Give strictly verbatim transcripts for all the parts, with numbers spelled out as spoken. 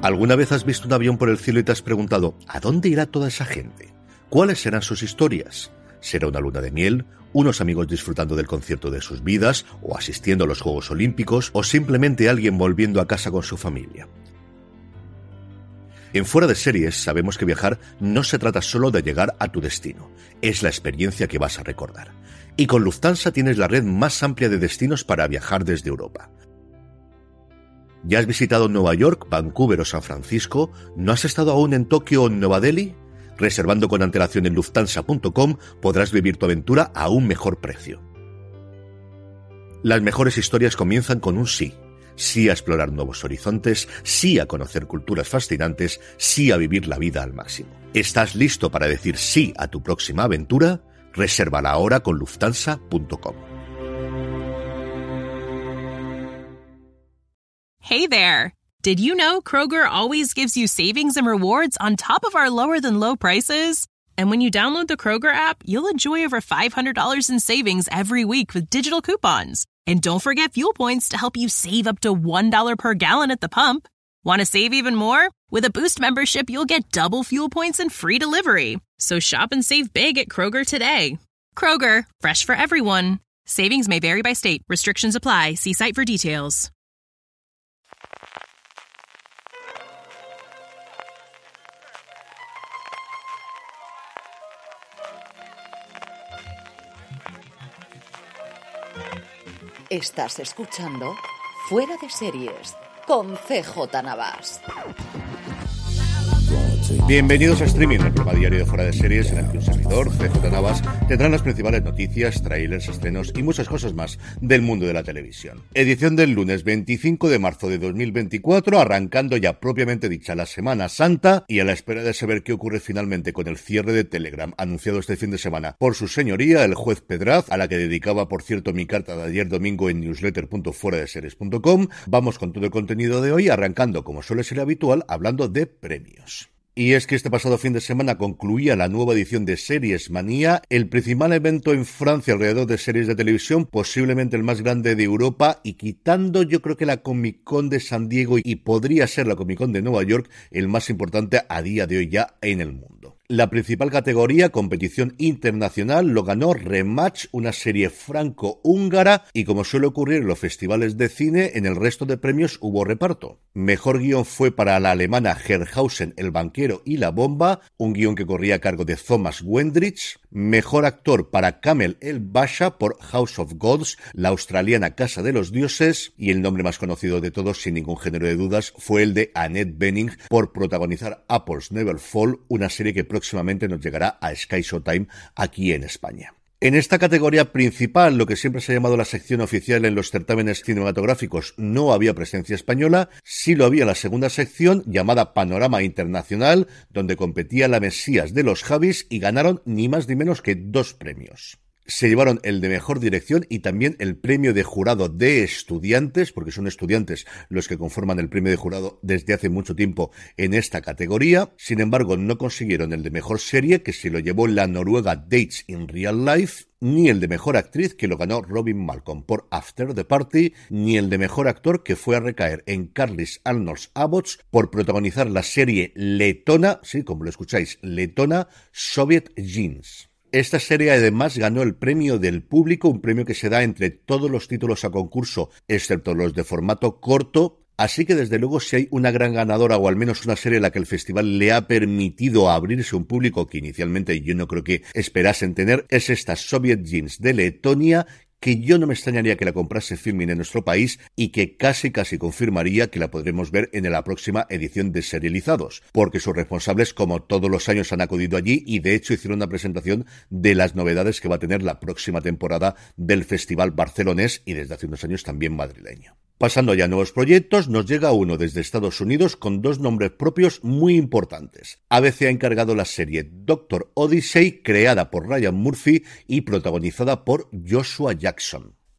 ¿Alguna vez has visto un avión por el cielo y te has preguntado ¿a dónde irá toda esa gente? ¿Cuáles serán sus historias? ¿Será una luna de miel? ¿Unos amigos disfrutando del concierto de sus vidas? ¿O asistiendo a los Juegos Olímpicos? ¿O simplemente alguien volviendo a casa con su familia? En Fuera de Series sabemos que viajar no se trata solo de llegar a tu destino, es la experiencia que vas a recordar. Y con Lufthansa tienes la red más amplia de destinos para viajar desde Europa. ¿Ya has visitado Nueva York, Vancouver o San Francisco? ¿No has estado aún en Tokio o en Nueva Delhi? Reservando con antelación en lufthansa punto com podrás vivir tu aventura a un mejor precio. Las mejores historias comienzan con un sí. Sí a explorar nuevos horizontes, sí a conocer culturas fascinantes, sí a vivir la vida al máximo. ¿Estás listo para decir sí a tu próxima aventura? Resérvala ahora con lufthansa punto com. Hey there! Did you know Kroger always gives you savings and rewards on top of our lower-than-low prices? And when you download the Kroger app, you'll enjoy over five hundred dollars in savings every week with digital coupons. And don't forget fuel points to help you save up to one dollar per gallon at the pump. Want to save even more? With a Boost membership, you'll get double fuel points and free delivery. So shop and save big at Kroger today. Kroger, fresh for everyone. Savings may vary by state. Restrictions apply. See site for details. Estás escuchando Fuera de Series con C J Navas. Bienvenidos a Streaming, el programa diario de Fuera de Series en el que un servidor, C J Navas, tendrán las principales noticias, trailers, estrenos y muchas cosas más del mundo de la televisión. Edición del lunes veinticinco de marzo de dos mil veinticuatro, arrancando ya propiamente dicha la Semana Santa y a la espera de saber qué ocurre finalmente con el cierre de Telegram anunciado este fin de semana por su señoría, el juez Pedraz, a la que dedicaba por cierto mi carta de ayer domingo en newsletter punto fuera de series punto com. Vamos con todo el contenido de hoy, arrancando como suele ser habitual, hablando de premios. Y es que este pasado fin de semana concluía la nueva edición de Series Manía, el principal evento en Francia alrededor de series de televisión, posiblemente el más grande de Europa, y quitando yo creo que la Comic Con de San Diego y podría ser la Comic Con de Nueva York, el más importante a día de hoy ya en el mundo. La principal categoría, competición internacional, lo ganó Rematch, una serie franco-húngara, y como suele ocurrir en los festivales de cine, en el resto de premios hubo reparto. Mejor guión fue para la alemana Herrhausen, el banquero y la bomba, un guión que corría a cargo de Thomas Wendrich. Mejor actor para Kamel El-Basha por House of Gods, la australiana Casa de los Dioses, y el nombre más conocido de todos, sin ningún género de dudas, fue el de Annette Bening por protagonizar Apples Never Fall, una serie que próximamente nos llegará a Sky Showtime aquí en España. En esta categoría principal, lo que siempre se ha llamado la sección oficial en los certámenes cinematográficos, no había presencia española, sí lo había en la segunda sección, llamada Panorama Internacional, donde competía la Mesías de los Javis y ganaron ni más ni menos que dos premios. Se llevaron el de mejor dirección y también el premio de jurado de estudiantes, porque son estudiantes los que conforman el premio de jurado desde hace mucho tiempo en esta categoría. Sin embargo, no consiguieron el de mejor serie, que se lo llevó la noruega Dates in Real Life, ni el de mejor actriz, que lo ganó Robin Malcolm por After the Party, ni el de mejor actor, que fue a recaer en Carlis Arnolds Abbots por protagonizar la serie letona, sí, como lo escucháis, letona, Soviet Jeans. Esta serie además ganó el premio del público, un premio que se da entre todos los títulos a concurso, excepto los de formato corto, así que desde luego si hay una gran ganadora o al menos una serie a la que el festival le ha permitido abrirse a un público que inicialmente yo no creo que esperasen tener, es esta Soviet Jeans de Letonia, que yo no me extrañaría que la comprase Filmin en nuestro país y que casi casi confirmaría que la podremos ver en la próxima edición de Serializados, porque sus responsables como todos los años han acudido allí y de hecho hicieron una presentación de las novedades que va a tener la próxima temporada del Festival Barcelonés y desde hace unos años también madrileño. Pasando ya a nuevos proyectos, nos llega uno desde Estados Unidos con dos nombres propios muy importantes. A B C ha encargado la serie Doctor Odyssey, creada por Ryan Murphy y protagonizada por Joshua Jackson.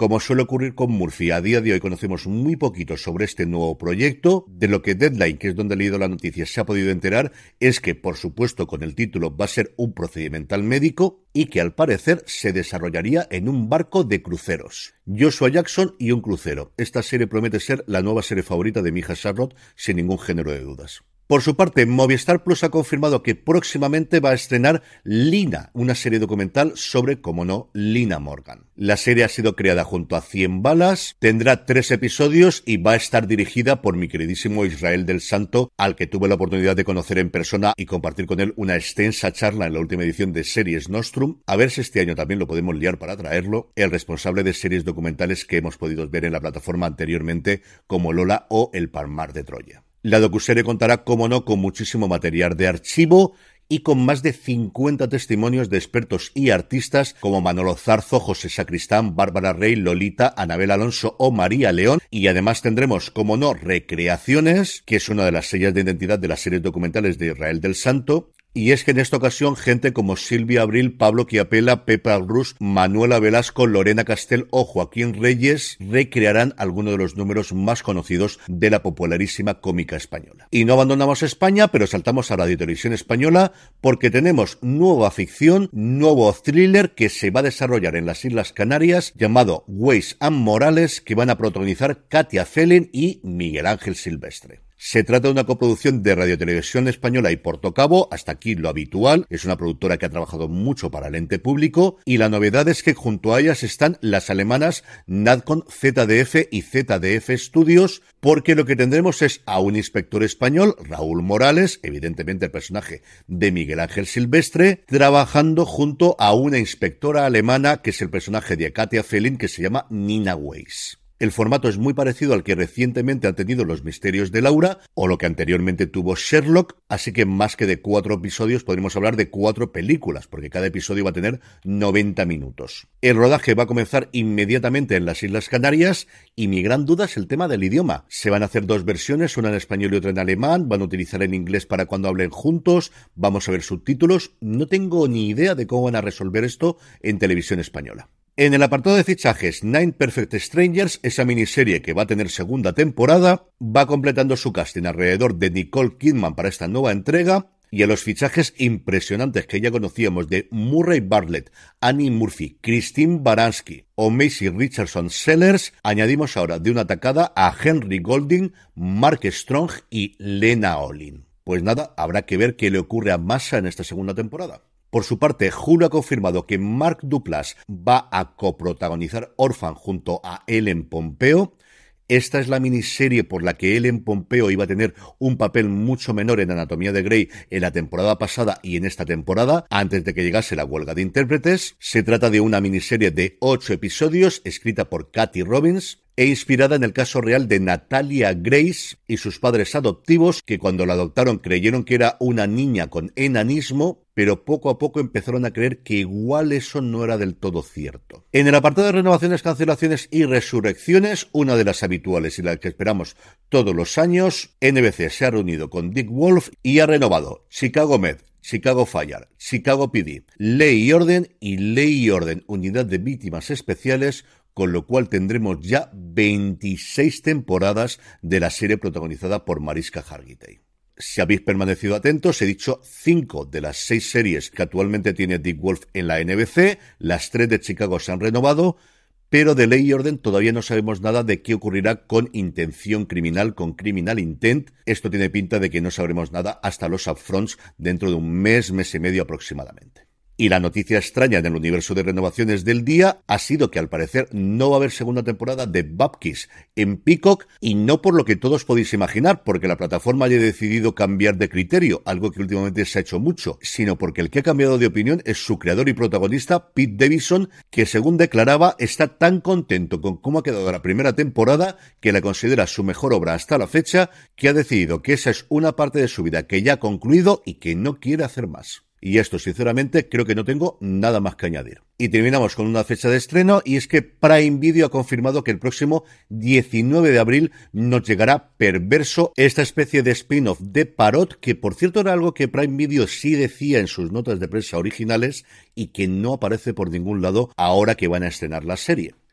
Como suele ocurrir con Murphy, a día de hoy conocemos muy poquito sobre este nuevo proyecto. De lo que Deadline, que es donde he leído la noticia, se ha podido enterar es que, por supuesto, con el título va a ser un procedimental médico y que al parecer se desarrollaría en un barco de cruceros. Joshua Jackson y un crucero. Esta serie promete ser la nueva serie favorita de mi hija Charlotte, sin ningún género de dudas. Por su parte, Movistar Plus ha confirmado que próximamente va a estrenar Lina, una serie documental sobre, como no, Lina Morgan. La serie ha sido creada junto a cien balas, tendrá tres episodios y va a estar dirigida por mi queridísimo Israel del Santo, al que tuve la oportunidad de conocer en persona y compartir con él una extensa charla en la última edición de Series Nostrum. A ver si este año también lo podemos liar para traerlo, el responsable de series documentales que hemos podido ver en la plataforma anteriormente, como Lola o El Palmar de Troya. La docuserie contará, como no, con muchísimo material de archivo y con más de cincuenta testimonios de expertos y artistas como Manolo Zarzo, José Sacristán, Bárbara Rey, Lolita, Anabel Alonso o María León. Y además tendremos, como no, recreaciones, que es una de las señas de identidad de las series documentales de Israel del Santo. Y es que en esta ocasión gente como Silvia Abril, Pablo Chiapella, Pepa Rus, Manuela Velasco, Lorena Castel o Joaquín Reyes recrearán algunos de los números más conocidos de la popularísima cómica española. Y no abandonamos España, pero saltamos a Radio Televisión Española porque tenemos nueva ficción, nuevo thriller que se va a desarrollar en las Islas Canarias llamado Weiss and Morales, que van a protagonizar Katia Felin y Miguel Ángel Silvestre. Se trata de una coproducción de Radio Televisión Española y Portocabo, hasta aquí lo habitual. Es una productora que ha trabajado mucho para el ente público y la novedad es que junto a ellas están las alemanas Nadcon, Z D F y Z D F Studios, porque lo que tendremos es a un inspector español, Raúl Morales, evidentemente el personaje de Miguel Ángel Silvestre, trabajando junto a una inspectora alemana que es el personaje de Katia Felin, que se llama Nina Weiss. El formato es muy parecido al que recientemente han tenido Los Misterios de Laura o lo que anteriormente tuvo Sherlock, así que más que de cuatro episodios podríamos hablar de cuatro películas, porque cada episodio va a tener noventa minutos. El rodaje va a comenzar inmediatamente en las Islas Canarias y mi gran duda es el tema del idioma. Se van a hacer dos versiones, una en español y otra en alemán, van a utilizar en inglés para cuando hablen juntos, vamos a ver subtítulos. No tengo ni idea de cómo van a resolver esto en televisión española. En el apartado de fichajes, Nine Perfect Strangers, esa miniserie que va a tener segunda temporada, va completando su casting alrededor de Nicole Kidman para esta nueva entrega, y a los fichajes impresionantes que ya conocíamos de Murray Bartlett, Annie Murphy, Christine Baranski o Maisie Richardson Sellers, añadimos ahora de una tacada a Henry Golding, Mark Strong y Lena Olin. Pues nada, habrá que ver qué le ocurre a Masha en esta segunda temporada. Por su parte, Hulu ha confirmado que Mark Duplass va a coprotagonizar Orphan junto a Ellen Pompeo. Esta es la miniserie por la que Ellen Pompeo iba a tener un papel mucho menor en Anatomía de Grey en la temporada pasada y en esta temporada, antes de que llegase la huelga de intérpretes. Se trata de una miniserie de ocho episodios, escrita por Katy Robbins, e inspirada en el caso real de Natalia Grace y sus padres adoptivos, que cuando la adoptaron creyeron que era una niña con enanismo, pero poco a poco empezaron a creer que igual eso no era del todo cierto. En el apartado de renovaciones, cancelaciones y resurrecciones, una de las habituales y la que esperamos todos los años, N B C se ha reunido con Dick Wolf y ha renovado Chicago Med, Chicago Fire, Chicago P D, Ley y Orden y Ley y Orden, Unidad de Víctimas Especiales, con lo cual tendremos ya veintiséis temporadas de la serie protagonizada por Mariska Hargitay. Si habéis permanecido atentos, he dicho cinco de las seis series que actualmente tiene Dick Wolf en la N B C, las tres de Chicago se han renovado, pero de Ley y Orden todavía no sabemos nada de qué ocurrirá con Intención Criminal, con Criminal Intent. Esto tiene pinta de que no sabremos nada hasta los upfronts dentro de un mes, mes y medio aproximadamente. Y la noticia extraña en el universo de renovaciones del día ha sido que al parecer no va a haber segunda temporada de Bupkis en Peacock, y no por lo que todos podéis imaginar, porque la plataforma haya decidido cambiar de criterio, algo que últimamente se ha hecho mucho, sino porque el que ha cambiado de opinión es su creador y protagonista, Pete Davidson, que según declaraba está tan contento con cómo ha quedado la primera temporada que la considera su mejor obra hasta la fecha, que ha decidido que esa es una parte de su vida que ya ha concluido y que no quiere hacer más. Y esto, sinceramente, creo que no tengo nada más que añadir. Y terminamos con una fecha de estreno, y es que Prime Video ha confirmado que el próximo diecinueve de abril nos llegará Perverso, esta especie de spin-off de Parot, que por cierto era algo que Prime Video sí decía en sus notas de prensa originales y que no aparece por ningún lado ahora que van a estrenar la serie.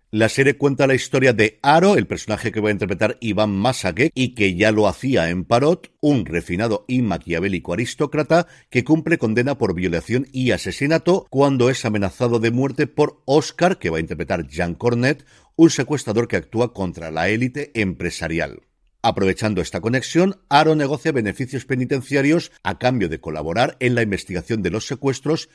La serie cuenta la historia de Aro, el personaje que va a interpretar Iván Massaguet y que ya lo hacía en Parot, un refinado y maquiavélico aristócrata que cumple condena por violación y asesinato cuando es amenazado de muerte por Oscar, que va a interpretar Jean Cornet, un secuestrador que actúa contra la élite empresarial. Aprovechando esta conexión, Aro negocia beneficios penitenciarios a cambio de colaborar en la investigación de los secuestros,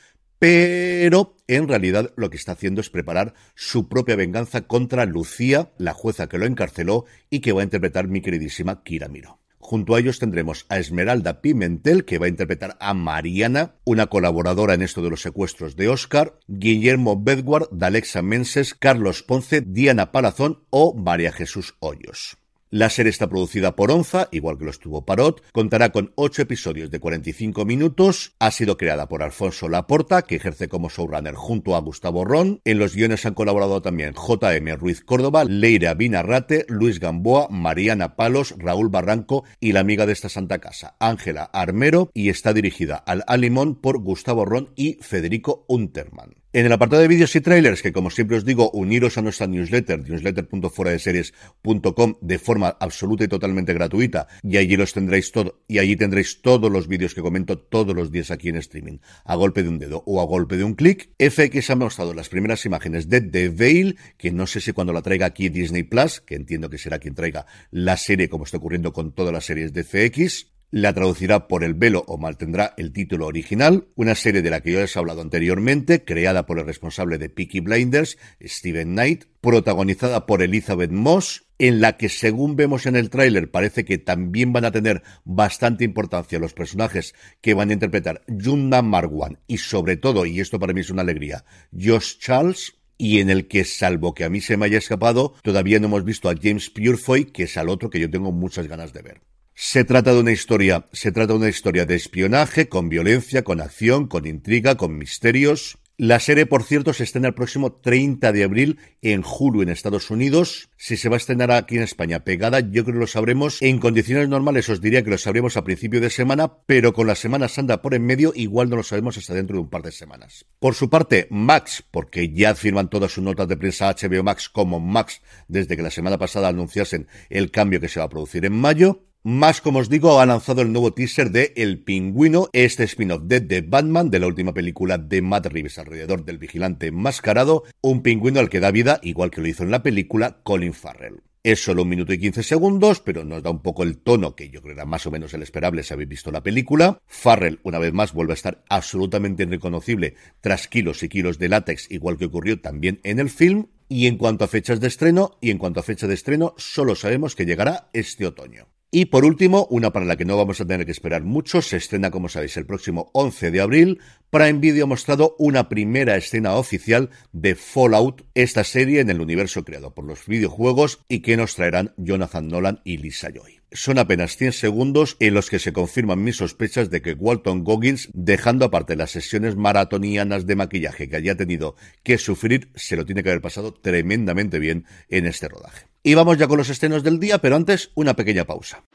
pero en realidad lo que está haciendo es preparar su propia venganza contra Lucía, la jueza que lo encarceló y que va a interpretar mi queridísima Kira Miró. Junto a ellos tendremos a Esmeralda Pimentel, que va a interpretar a Mariana, una colaboradora en esto de los secuestros de Oscar, Guillermo Bedward, D'Alexa Menses, Carlos Ponce, Diana Palazón o María Jesús Hoyos. La serie está producida por Onza, igual que lo estuvo Parot, contará con ocho episodios de cuarenta y cinco minutos, ha sido creada por Alfonso Laporta, que ejerce como showrunner junto a Gustavo Ron. En los guiones han colaborado también J M Ruiz Córdoba, Leira Binarrate, Luis Gamboa, Mariana Palos, Raúl Barranco y la amiga de esta santa casa, Ángela Armero, y está dirigida al alimón por Gustavo Ron y Federico Unterman. En el apartado de vídeos y trailers, que como siempre os digo, uniros a nuestra newsletter, newsletter punto fuera de series punto com, de forma absoluta y totalmente gratuita, y allí los tendréis todo, y allí tendréis todos los vídeos que comento todos los días aquí en streaming, a golpe de un dedo o a golpe de un clic. F X ha mostrado las primeras imágenes de The Veil, que no sé si cuando la traiga aquí Disney Plus, que entiendo que será quien traiga la serie, como está ocurriendo con todas las series de F X, la traducirá por El Velo o mantendrá el título original, una serie de la que yo les he hablado anteriormente, creada por el responsable de Peaky Blinders, Steven Knight, protagonizada por Elizabeth Moss, en la que, según vemos en el tráiler, parece que también van a tener bastante importancia los personajes que van a interpretar Yunda Marwan y, sobre todo, y esto para mí es una alegría, Josh Charles, y en el que, salvo que a mí se me haya escapado, todavía no hemos visto a James Purefoy, que es al otro que yo tengo muchas ganas de ver. Se trata de una historia, se trata de una historia de espionaje, con violencia, con acción, con intriga, con misterios. La serie, por cierto, se estrena el próximo treinta de abril en Hulu en Estados Unidos. Si se va a estrenar aquí en España pegada, yo creo que lo sabremos. En condiciones normales os diría que lo sabremos a principio de semana, pero con la Semana Santa por en medio, igual no lo sabemos hasta dentro de un par de semanas. Por su parte, Max, porque ya firman todas sus notas de prensa H B O Max como Max desde que la semana pasada anunciasen el cambio que se va a producir en mayo. Más, como os digo, ha lanzado el nuevo teaser de El Pingüino, este spin-off de The Batman, de la última película de Matt Reeves alrededor del vigilante enmascarado, un pingüino al que da vida, igual que lo hizo en la película, Colin Farrell. Es solo un minuto y quince segundos, pero nos da un poco el tono que yo creo era más o menos el esperable si habéis visto la película. Farrell, una vez más, vuelve a estar absolutamente irreconocible tras kilos y kilos de látex, igual que ocurrió también en el film. Y en cuanto a fechas de estreno, y en cuanto a fecha de estreno, solo sabemos que llegará este otoño. Y por último, una para la que no vamos a tener que esperar mucho, se estrena, como sabéis, el próximo once de abril. Prime Video ha mostrado una primera escena oficial de Fallout, esta serie en el universo creado por los videojuegos y que nos traerán Jonathan Nolan y Lisa Joy. Son apenas cien segundos en los que se confirman mis sospechas de que Walton Goggins, dejando aparte las sesiones maratonianas de maquillaje que haya tenido que sufrir, se lo tiene que haber pasado tremendamente bien en este rodaje. Y vamos ya con los estrenos del día, pero antes una pequeña pausa.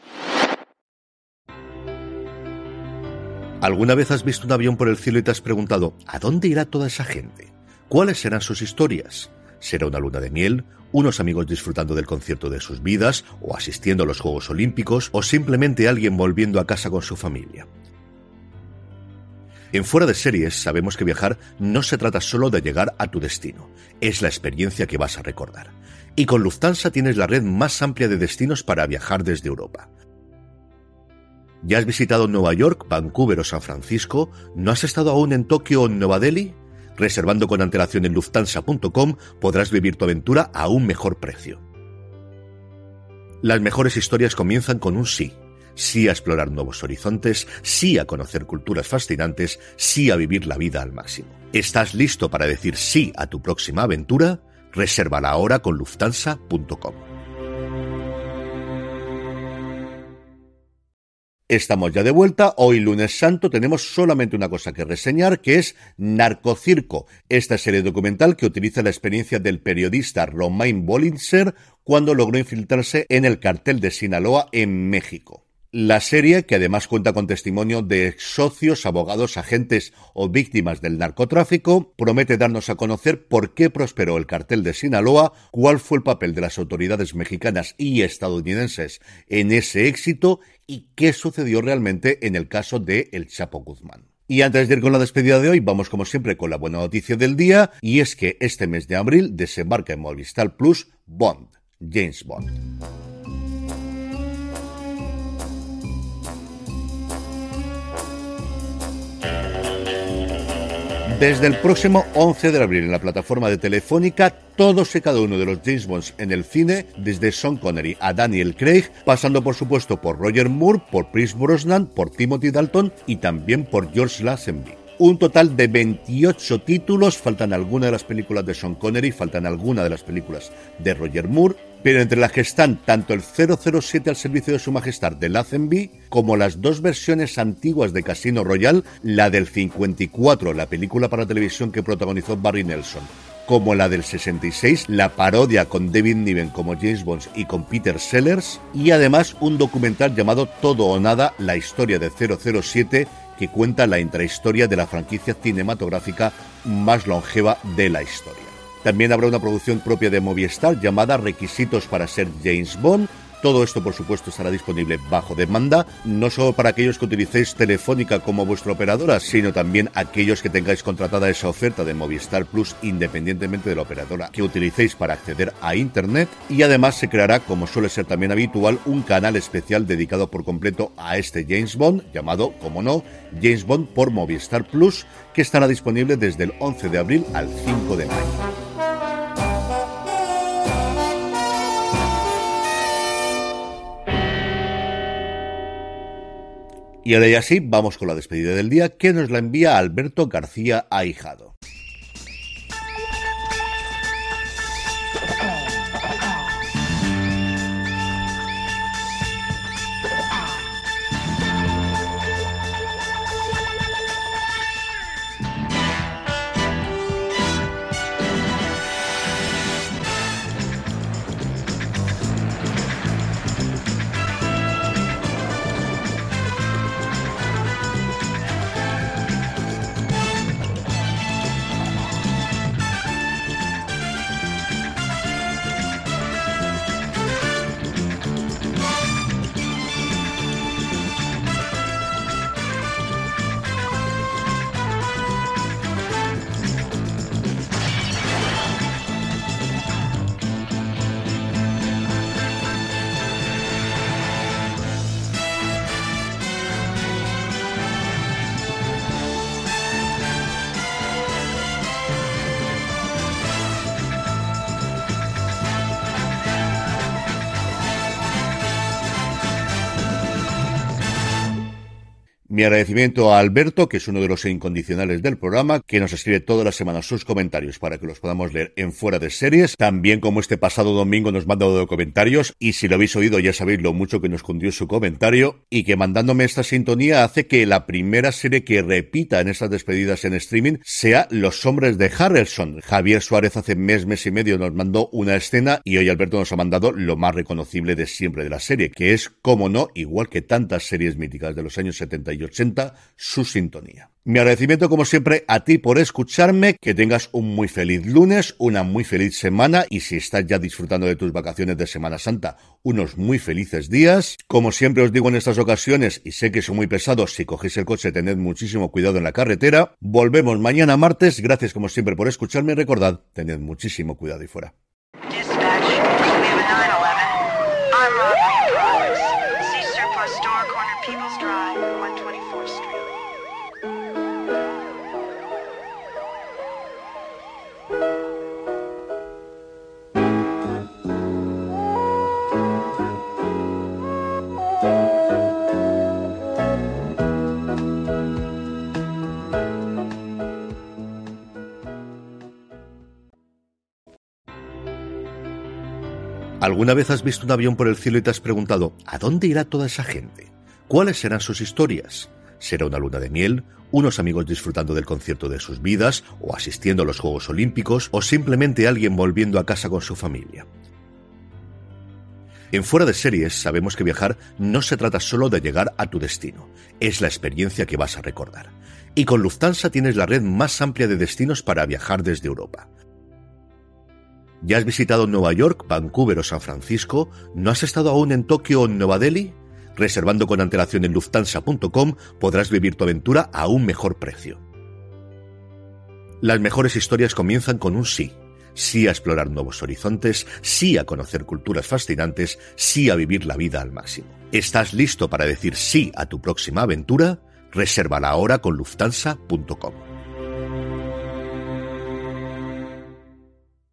¿Alguna vez has visto un avión por el cielo y te has preguntado ¿a dónde irá toda esa gente? ¿Cuáles serán sus historias? ¿Será una luna de miel? ¿Unos amigos disfrutando del concierto de sus vidas? ¿O asistiendo a los Juegos Olímpicos? ¿O simplemente alguien volviendo a casa con su familia? En Fuera de Series sabemos que viajar no se trata solo de llegar a tu destino, es la experiencia que vas a recordar. Y con Lufthansa tienes la red más amplia de destinos para viajar desde Europa. ¿Ya has visitado Nueva York, Vancouver o San Francisco? ¿No has estado aún en Tokio o en Nueva Delhi? Reservando con antelación en lufthansa punto com podrás vivir tu aventura a un mejor precio. Las mejores historias comienzan con un sí. Sí a explorar nuevos horizontes, sí a conocer culturas fascinantes, sí a vivir la vida al máximo. ¿Estás listo para decir sí a tu próxima aventura? Resérvala ahora con lufthansa punto com. Estamos ya de vuelta. Hoy, lunes santo, tenemos solamente una cosa que reseñar, que es Narcocirco, esta serie documental que utiliza la experiencia del periodista Romain Bollinger cuando logró infiltrarse en el cartel de Sinaloa en México. La serie, que además cuenta con testimonio de socios, abogados, agentes o víctimas del narcotráfico, promete darnos a conocer por qué prosperó el cartel de Sinaloa, cuál fue el papel de las autoridades mexicanas y estadounidenses en ese éxito y qué sucedió realmente en el caso de El Chapo Guzmán. Y antes de ir con la despedida de hoy, vamos como siempre con la buena noticia del día, y es que este mes de abril desembarca en Movistar Plus Bond, James Bond. Desde el próximo once de abril en la plataforma de Telefónica, todos y cada uno de los James Bonds en el cine, desde Sean Connery a Daniel Craig, pasando por supuesto por Roger Moore, por Pierce Brosnan, por Timothy Dalton y también por George Lazenby. Un total de veintiocho títulos, faltan algunas de las películas de Sean Connery, faltan algunas de las películas de Roger Moore, pero entre las que están tanto el cero cero siete al servicio de su majestad de Lazenby, como las dos versiones antiguas de Casino Royale, la del cincuenta y cuatro, la película para televisión que protagonizó Barry Nelson, como la del sesenta y seis, la parodia con David Niven como James Bond y con Peter Sellers, y además un documental llamado Todo o Nada, la historia de cero cero siete, que cuenta la intrahistoria de la franquicia cinematográfica más longeva de la historia. También habrá una producción propia de Movistar llamada Requisitos para ser James Bond. Todo esto, por supuesto, estará disponible bajo demanda, no solo para aquellos que utilicéis Telefónica como vuestra operadora, sino también aquellos que tengáis contratada esa oferta de Movistar Plus independientemente de la operadora que utilicéis para acceder a Internet. Y además se creará, como suele ser también habitual, un canal especial dedicado por completo a este James Bond, llamado, como no, James Bond por Movistar Plus, que estará disponible desde el once de abril al cinco de mayo. Y ahora ya sí, vamos con la despedida del día, que nos la envía Alberto García Ahijado. Mi agradecimiento a Alberto, que es uno de los incondicionales del programa, que nos escribe todas las semanas sus comentarios para que los podamos leer en Fuera de Series. También, como este pasado domingo nos manda dos comentarios, y si lo habéis oído ya sabéis lo mucho que nos cundió su comentario, y que mandándome esta sintonía hace que la primera serie que repita en estas despedidas en streaming sea Los Hombres de Harrelson. Javier Suárez hace mes, mes y medio nos mandó una escena, y hoy Alberto nos ha mandado lo más reconocible de siempre de la serie, que es, como no, igual que tantas series míticas de los años setenta y ochenta, su sintonía. Mi agradecimiento, como siempre, a ti por escucharme, que tengas un muy feliz lunes, una muy feliz semana, y si estás ya disfrutando de tus vacaciones de Semana Santa, unos muy felices días. Como siempre os digo en estas ocasiones, y sé que son muy pesados, si cogéis el coche tened muchísimo cuidado en la carretera. Volvemos mañana martes, gracias como siempre por escucharme, y recordad, tened muchísimo cuidado y fuera. ¿Alguna vez has visto un avión por el cielo y te has preguntado ¿a dónde irá toda esa gente? ¿Cuáles serán sus historias? ¿Será una luna de miel? ¿Unos amigos disfrutando del concierto de sus vidas? ¿O asistiendo a los Juegos Olímpicos? ¿O simplemente alguien volviendo a casa con su familia? En Fuera de Series sabemos que viajar no se trata solo de llegar a tu destino, es la experiencia que vas a recordar. Y con Lufthansa tienes la red más amplia de destinos para viajar desde Europa. ¿Ya has visitado Nueva York, Vancouver o San Francisco? ¿No has estado aún en Tokio o en Nueva Delhi? Reservando con antelación en lufthansa punto com podrás vivir tu aventura a un mejor precio. Las mejores historias comienzan con un sí. Sí a explorar nuevos horizontes, sí a conocer culturas fascinantes, sí a vivir la vida al máximo. ¿Estás listo para decir sí a tu próxima aventura? Resérvala ahora con lufthansa punto com.